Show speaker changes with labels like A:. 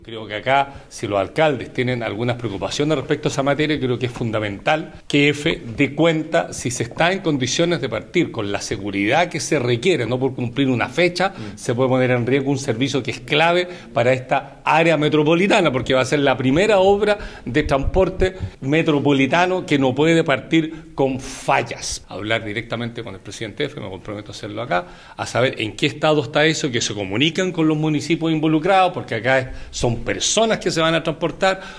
A: Creo que acá, si los alcaldes tienen algunas preocupaciones respecto a esa materia, creo que es fundamental que EFE dé cuenta si se está en condiciones de partir con la seguridad que se requiere, no por cumplir una fecha, se puede poner en riesgo un servicio que es clave para esta área metropolitana, porque va a ser la primera obra de transporte metropolitano que no puede partir con fallas. Hablar directamente con el presidente EFE, me comprometo a hacerlo acá, a saber en qué estado está eso, que se comunican con los municipios involucrados, porque acá son personas que se van a transportar.